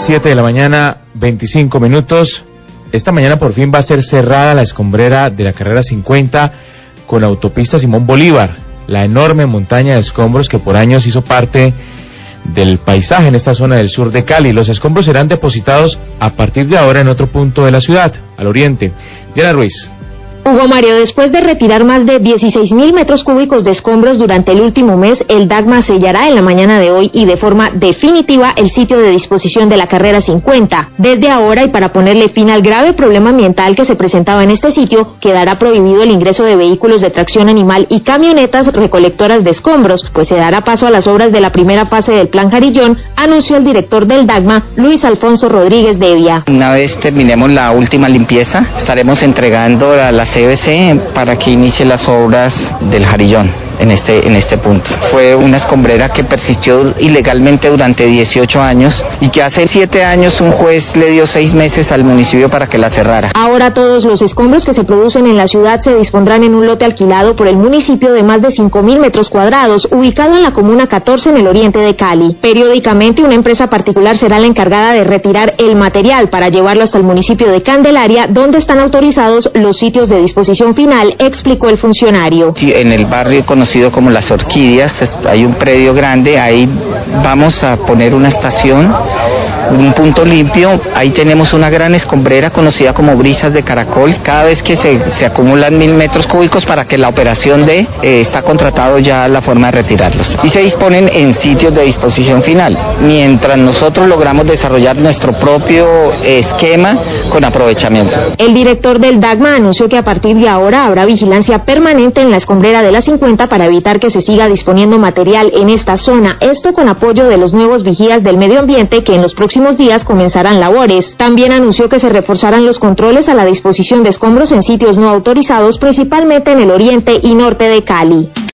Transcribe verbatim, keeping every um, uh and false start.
siete de la mañana, veinticinco minutos. Esta mañana por fin va a ser cerrada la escombrera de la carrera cincuenta con la autopista Simón Bolívar, la enorme montaña de escombros que por años hizo parte del paisaje en esta zona del sur de Cali. Los escombros serán depositados a partir de ahora en otro punto de la ciudad, al oriente. Diana Ruiz. Hugo Mario, después de retirar más de dieciséis mil metros cúbicos de escombros durante el último mes, el DACMA sellará en la mañana de hoy y de forma definitiva el sitio de disposición de la carrera cincuenta. Desde ahora, y para ponerle fin al grave problema ambiental que se presentaba en este sitio, quedará prohibido el ingreso de vehículos de tracción animal y camionetas recolectoras de escombros, pues se dará paso a las obras de la primera fase del Plan Jarillón, anunció el director del DACMA, Luis Alfonso Rodríguez Devia. Una vez terminemos la última limpieza, estaremos entregando a las C B C para que inicie las obras del Jarillón en este, en este punto. Fue una escombrera que persistió ilegalmente durante dieciocho años y que hace siete años un juez le dio seis meses al municipio para que la cerrara. Ahora todos los escombros que se producen en la ciudad se dispondrán en un lote alquilado por el municipio de más de cinco mil metros cuadrados, ubicado en la comuna catorce en el oriente de Cali. Periódicamente una empresa particular será la encargada de retirar el material para llevarlo hasta el municipio de Candelaria, donde están autorizados los sitios de disposición final, explicó el funcionario. Sí, en el barrio conocido como Las Orquídeas hay un predio grande, ahí vamos a poner una estación, un punto limpio. Ahí tenemos una gran escombrera conocida como brisas de caracol, cada vez que se, se acumulan mil metros cúbicos para que la operación de, eh, está contratado ya la forma de retirarlos. Y se disponen en sitios de disposición final, mientras nosotros logramos desarrollar nuestro propio esquema con aprovechamiento. El director del DACMA anunció que a partir de ahora habrá vigilancia permanente en la escombrera de la cincuenta para evitar que se siga disponiendo material en esta zona, esto con apoyo de los nuevos vigías del medio ambiente que en los próximos días comenzarán labores. También anunció que se reforzarán los controles a la disposición de escombros en sitios no autorizados, principalmente en el oriente y norte de Cali.